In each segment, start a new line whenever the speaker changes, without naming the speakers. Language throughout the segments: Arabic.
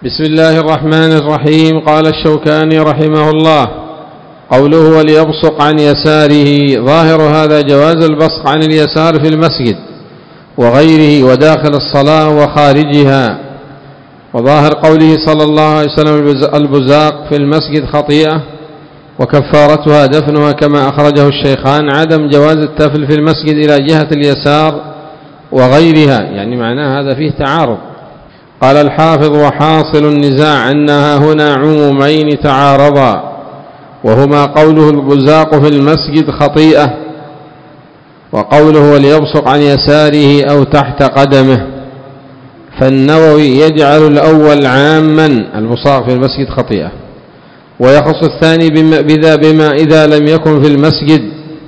بسم الله الرحمن الرحيم. قال الشوكاني رحمه الله: قوله وليبصق عن يساره، ظاهر هذا جواز البصق عن اليسار في المسجد وغيره وداخل الصلاة وخارجها. وظاهر قوله صلى الله عليه وسلم: البزاق في المسجد خطيئة وكفارتها دفنها، كما أخرجه الشيخان، عدم جواز التفل في المسجد إلى جهة اليسار وغيرها، يعني معناه هذا فيه تعارض. قال الحافظ: وحاصل النزاع أنها هنا عمومين تعارضا، وهما قوله البزاق في المسجد خطيئة، وقوله وليبصق عن يساره أو تحت قدمه. فالنووي يجعل الأول عاما، البصاق في المسجد خطيئة، ويخص الثاني بما إذا لم يكن في المسجد،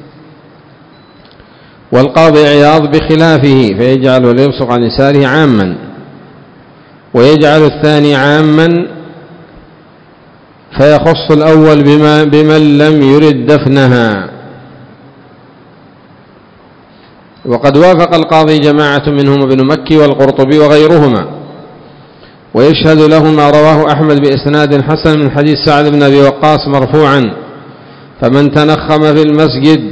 والقاضي عياض بخلافه، فيجعل وليبصق عن يساره عاما، ويجعل الثاني عاما فيخص الأول بمن لم يرد دفنها. وقد وافق القاضي جماعة منهم ابن مكي والقرطبي وغيرهما، ويشهد له ما رواه أحمد بإسناد حسن من حديث سعد بن أبي وقاص مرفوعا: فمن تنخم في المسجد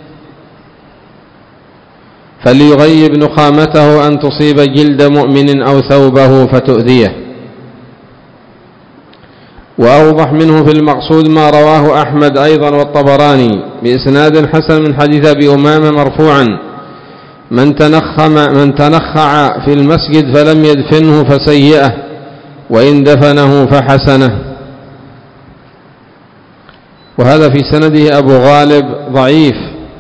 فليغيب نخامته أن تصيب جلد مؤمن أو ثوبه فتؤذيه. وأوضح منه في المقصود ما رواه أحمد أيضا والطبراني بإسناد حسن من حديث أبي أمامة مرفوعا: من تنخع في المسجد فلم يدفنه فسيئه، وإن دفنه فحسنه. وهذا في سنده أبو غالب ضعيف،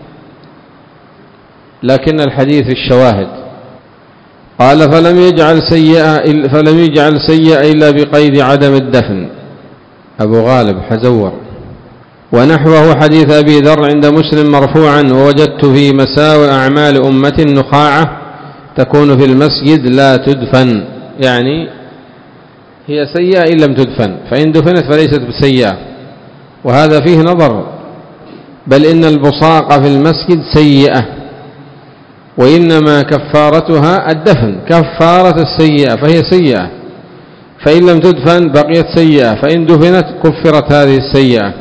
لكن الحديث الشواهد. قال: فلم يجعل سيئة إلا بقيد عدم الدفن. أبو غالب حزور. ونحوه حديث أبي ذر عند مسلم مرفوعا: ووجدت في مساوئ أعمال أمة نخاعة تكون في المسجد لا تدفن، يعني هي سيئة إن لم تدفن، فإن دفنت فليست بسيئة. وهذا فيه نظر، بل إن البصاق في المسجد سيئة، وإنما كفارتها الدفن، كفارة السيئة، فهي سيئة، فإن لم تدفن بقيت سيئة، فإن دفنت كفرت هذه السيئة.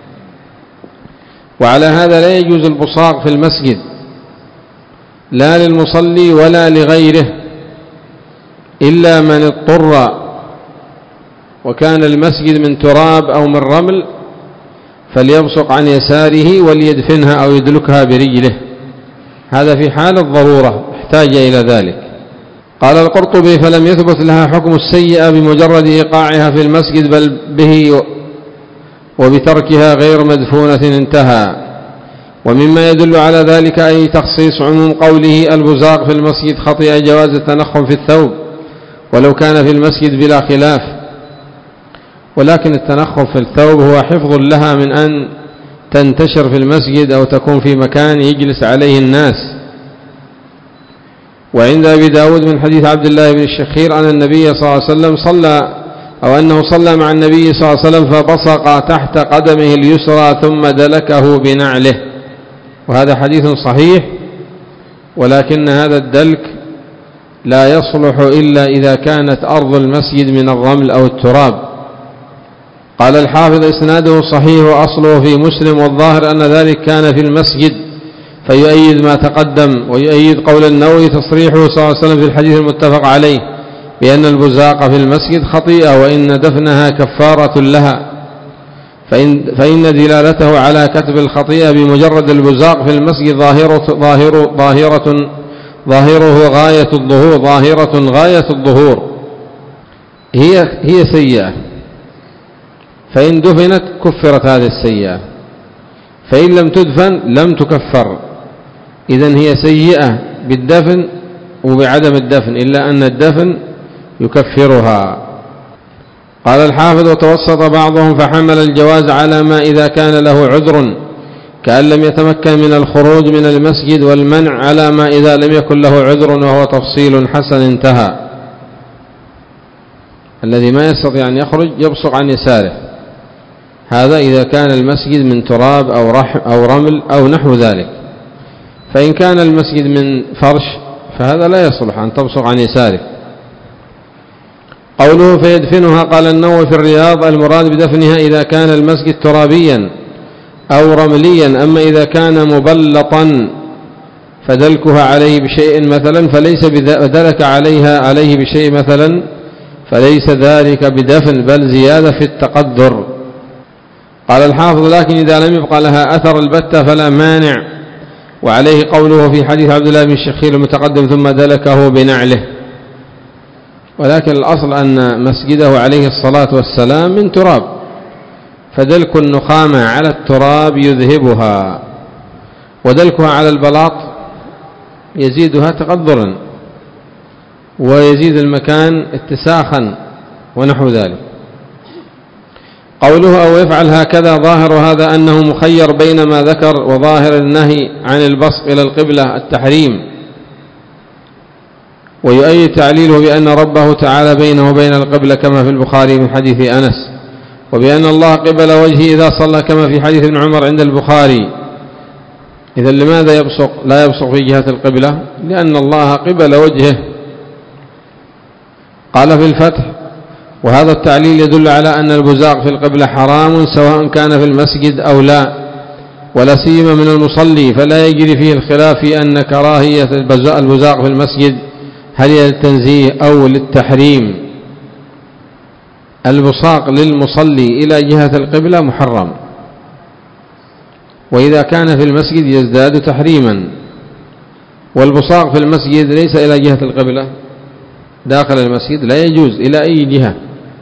وعلى هذا لا يجوز البصاق في المسجد لا للمصلي ولا لغيره، إلا من اضطر وكان المسجد من تراب أو من رمل فليبصق عن يساره وليدفنها أو يدلكها برجله، هذا في حال الضرورة احتاج إلى ذلك. قال القرطبي: فلم يثبت لها حكم السيئة بمجرد إيقاعها في المسجد، بل به وبتركها غير مدفونة انتهى. ومما يدل على ذلك أي تخصيص عموم قوله البزاق في المسجد خطيئة جواز التنخم في الثوب ولو كان في المسجد بلا خلاف، ولكن التنخم في الثوب هو حفظ لها من أن تنتشر في المسجد أو تكون في مكان يجلس عليه الناس. وعند أبي داود من حديث عبد الله بن الشخير أن النبي صلى الله عليه وسلم أنه صلى مع النبي صلى الله عليه وسلم فبصق تحت قدمه اليسرى ثم دلكه بنعله، وهذا حديث صحيح، ولكن هذا الدلك لا يصلح إلا إذا كانت أرض المسجد من الرمل أو التراب. قال الحافظ: إسناده صحيح وأصله في مسلم، والظاهر أن ذلك كان في المسجد، فيؤيد ما تقدم، ويؤيد قول النووي تصريحه صلى الله عليه وسلم في الحديث المتفق عليه بأن البزاق في المسجد خطيئة، وإن دفنها كفارة لها، فإن دلالته على كتب الخطيئة بمجرد البزاق في المسجد ظاهرة غاية الظهور، هي سيئة، فإن دفنت كفرت هذه السيئة، فإن لم تدفن لم تكفر. إذن هي سيئة بالدفن وبعدم الدفن، إلا أن الدفن يكفرها. قال الحافظ: وتوسط بعضهم فحمل الجواز على ما إذا كان له عذر كأن لم يتمكن من الخروج من المسجد، والمنع على ما إذا لم يكن له عذر، وهو تفصيل حسن انتهى. الذي ما يستطيع أن يخرج يبصق عن يساره، هذا إذا كان المسجد من تراب أو رمل أو نحو ذلك. فإن كان المسجد من فرش فهذا لا يصلح أن تبصق عن يساره. قوله فيدفنها، قال النووي في الرياض المراد بدفنها إذا كان المسجد ترابيا أو رمليا، أما إذا كان مبلطا فدلكها عليه بشيء مثلا فليس دلك عليه بشيء مثلا فليس ذلك بدفن بل زيادة في التقدر. قال الحافظ لكن إذا لم يبقى لها أثر البتة فلا مانع، وعليه قوله في حديث عبد الله بن الشخير المتقدم ثم دلكه بنعله. ولكن الأصل أن مسجده عليه الصلاة والسلام من تراب، فدلك النخامة على التراب يذهبها، ودلكها على البلاط يزيدها تقدرا ويزيد المكان اتساخا ونحو ذلك. قوله أو يفعل هكذا ظاهر هذا أنه مخير بين ما ذكر، وظاهر النهي عن البصق إلى القبلة التحريم، ويؤيد تعليله بأن ربه تعالى بينه وبين القبلة كما في البخاري من حديث أنس، وبأن الله قبل وجهه إذا صلى كما في حديث ابن عمر عند البخاري. إذن لماذا يبصق؟ لا يبصق في جهة القبلة لأن الله قبل وجهه. قال في الفتح وهذا التعليل يدل على أن البزاق في القبلة حرام سواء كان في المسجد أو لا، ولا سيما من المصلي، فلا يجري فيه الخلاف في أن كراهية البزاق في المسجد هل هي للتنزيه أو للتحريم. البصاق للمصلي إلى جهة القبلة محرم، وإذا كان في المسجد يزداد تحريما، والبصاق في المسجد ليس إلى جهة القبلة، داخل المسجد لا يجوز إلى أي جهة.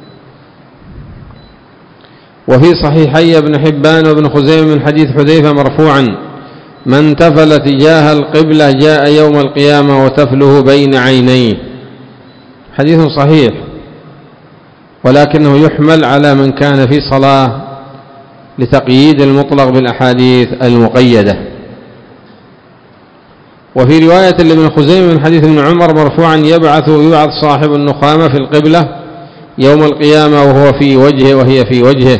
وفي صحيحي ابن حبان وابن خزيمة من حديث حذيفة مرفوعا من تفل تجاه القبلة جاء يوم القيامة وتفله بين عينيه، حديث صحيح، ولكنه يحمل على من كان في صلاة لتقييد المطلق بالأحاديث المقيدة. وفي رواية لابن خزيمة من حديث ابن عمر مرفوعا يبعث صاحب النخامة في القبلة يوم القيامة وهو في وجهه وهي في وجهه،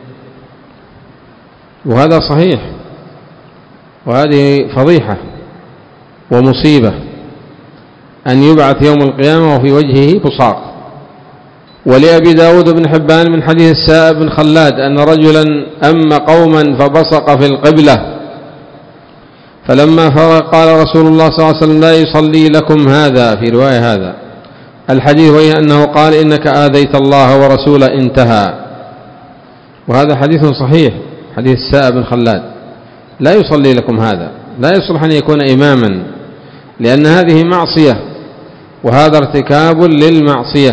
وهذا صحيح، وهذه فضيحة ومصيبة أن يبعث يوم القيامة وفي وجهه بصاق. ولأبي داود بن حبان من حديث السائب بن خلاد أن رجلا أم قوما فبصق في القبلة، فلما فرغ قال رسول الله صلى الله عليه وسلم لا يصلي لكم هذا، في رواية هذا الحديث، وهي أنه قال إنك آذيت الله ورسوله، انتهى. وهذا حديث صحيح، حديث السائب بن خلاد، لا يصلي لكم هذا، لا يصلح أن يكون إماما، لأن هذه معصية وهذا ارتكاب للمعصية.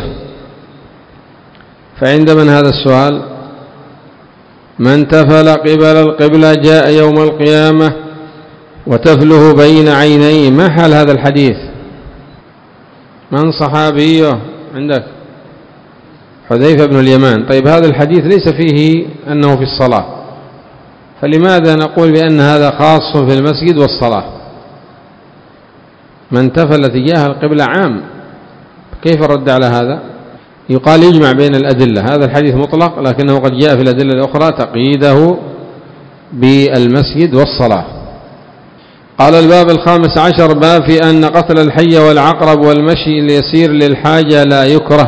فعند من هذا السؤال؟ من تفل قبل القبلة جاء يوم القيامة وتفله بين عينيه، ما حال هذا الحديث؟ من صحابيه عندك؟ حذيفة بن اليمان. طيب هذا الحديث ليس فيه أنه في الصلاة، فلماذا نقول بأن هذا خاص في المسجد والصلاة؟ من تفل تجاه القبلة عام، كيف الرد على هذا؟ يقال يجمع بين الأدلة، هذا الحديث مطلق لكنه قد جاء في الأدلة الأخرى تقييده بالمسجد والصلاة. قال الباب 15 باب في أن قتل الحي والعقرب والمشي اليسير للحاجة لا يكره.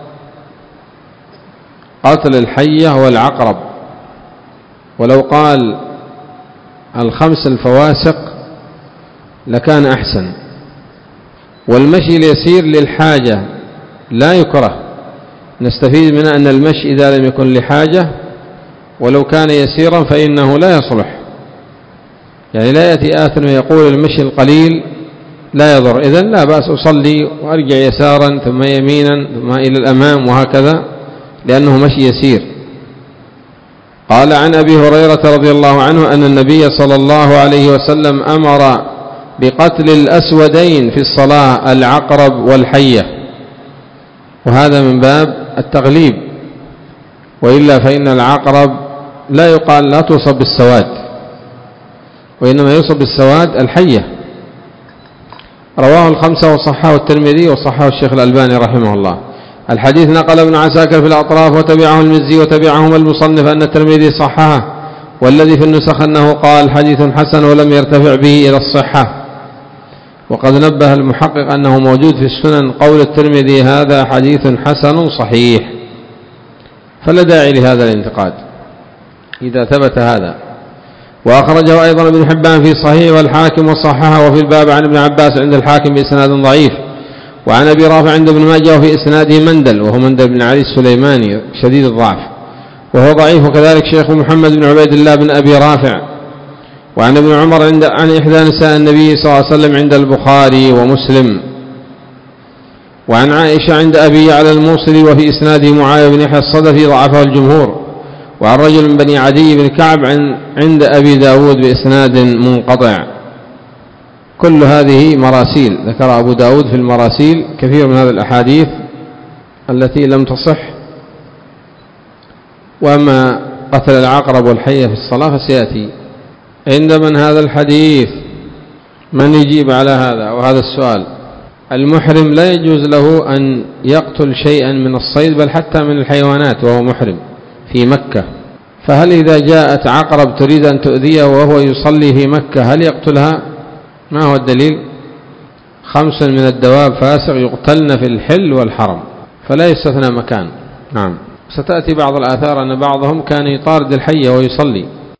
قتل الحية والعقرب، ولو قال 5 الفواسق لكان أحسن. والمشي اليسير للحاجة لا يكره، نستفيد من أن المشي إذا لم يكن لحاجة ولو كان يسيرا فإنه لا يصلح، يعني لا يأتي آت ويقول المشي القليل لا يضر، إذن لا بأس أصلي وأرجع يسارا ثم يمينا ثم إلى الأمام وهكذا، لأنه مشي يسير. قال عن أبي هريرة رضي الله عنه أن النبي صلى الله عليه وسلم أمر بقتل الأسودين في الصلاة، العقرب والحية، وهذا من باب التغليب، وإلا فإن العقرب لا يقال لا توصب بالسواد، وإنما يوصب بالسواد الحية. رواه 5 وصححه الترمذي وصححه الشيخ الألباني رحمه الله. الحديث نقل ابن عساكر في الأطراف وتبعه المزي وتبعهم المصنف أن الترمذي صححه، والذي في النسخ أنه قال حديث حسن ولم يرتفع به إلى الصحة. وقد نبه المحقق أنه موجود في السنن قول الترمذي هذا حديث حسن صحيح، فلا داعي لهذا الانتقاد إذا ثبت هذا. وأخرجه أيضا ابن حبان في صحيح والحاكم وصححه، وفي الباب عن ابن عباس عند الحاكم بإسناد ضعيف، وعن أبي رافع عند ابن ماجه وفي إسناده مندل وهو مندل بن علي السليماني شديد الضعف وهو ضعيف، وكذلك شيخ محمد بن عبيد الله بن أبي رافع. وعن ابن عمر عن إحدى نساء النبي صلى الله عليه وسلم عند البخاري ومسلم. وعن عائشة عند أبي على الموصلي وفي إسناده معاوية بن يحيى الصدفي ضعفه الجمهور. وعن رجل من بني عدي بن كعب عند أبي داود بإسناد منقطع. كل هذه مراسيل ذكر أبو داود في المراسيل كثير من هذه الأحاديث التي لم تصح. وأما قتل العقرب والحية في الصلاة فسيأتي. عند من هذا الحديث؟ من يجيب على هذا وهذا السؤال؟ المحرم لا يجوز له أن يقتل شيئا من الصيد بل حتى من الحيوانات وهو محرم في مكة، فهل إذا جاءت عقرب تريد أن تؤذيه وهو يصلي في مكة هل يقتلها؟ ما هو الدليل؟ 5 من الدواب فاسق يقتلن في الحل والحرم، فلا يستثنى مكان. نعم. ستأتي بعض الآثار أن بعضهم كان يطارد الحية ويصلي